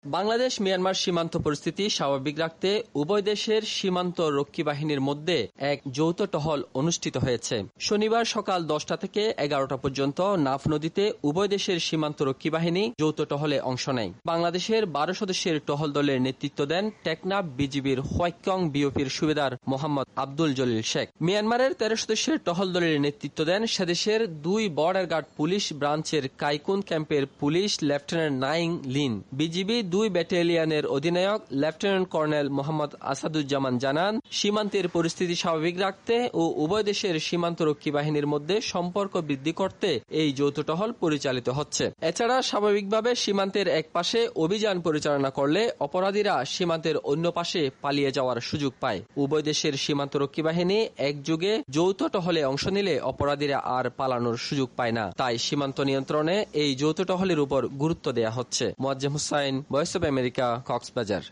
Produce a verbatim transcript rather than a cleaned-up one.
Bangladesh Myanmar সীমান্ত পরিস্থিতি স্বাভাবিক রাখতে উভয় দেশের সীমান্ত রক্ষী বাহিনীর মধ্যে এক যৌথ টহল অনুষ্ঠিত হয়েছে। শনিবার সকাল দশটা থেকে এগারোটা পর্যন্ত নাফ নদীতে উভয় দেশের সীমান্ত রক্ষী বাহিনী যৌথ টহলে অংশ নেয়। বাংলাদেশের বারো সদস্যের টহল দলের নেতৃত্ব দেন টেকনাফ বিজিবির হোয়াইকং বিওপির সুবেদার মোহাম্মদ আব্দুল জলিল শেখ। মিয়ানমারের তেরো সদস্যের টহল দলের নেতৃত্ব দেন সেদেশের দুই বর্ডার গার্ড পুলিশ ব্রাঞ্চের কাইকুন ক্যাম্পের police lieutenant Naing Lin. BGB দুই ব্যাটালিয়নের অধিনায়ক লেফটেন্যান্ট কর্নেল মোহাম্মদ আসাদুজ্জামান জানান, সীমান্তের পরিস্থিতি স্বাভাবিক রাখতে ও উভয় দেশের সীমান্তরক্ষী বাহিনীর মধ্যে সম্পর্ক বৃদ্ধি করতে এই যৌথ টহল পরিচালিত হচ্ছে। এছাড়া স্বাভাবিকভাবে সীমান্তের এক পাশে অভিযান পরিচালনা করলে অপরাধীরা সীমান্তের অন্য পাশে পালিয়ে যাওয়ার সুযোগ পায়। উভয় দেশের সীমান্তরক্ষী বাহিনী একযোগে যৌথ টহলে অংশ নিলে অপরাধীরা আর পালানোর সুযোগ পায় না। তাই সীমান্ত নিয়ন্ত্রণে এই যৌথ টহলের উপর গুরুত্ব দেওয়া হচ্ছে। Moazzem Hussain, voice of America, Cox's Bazar.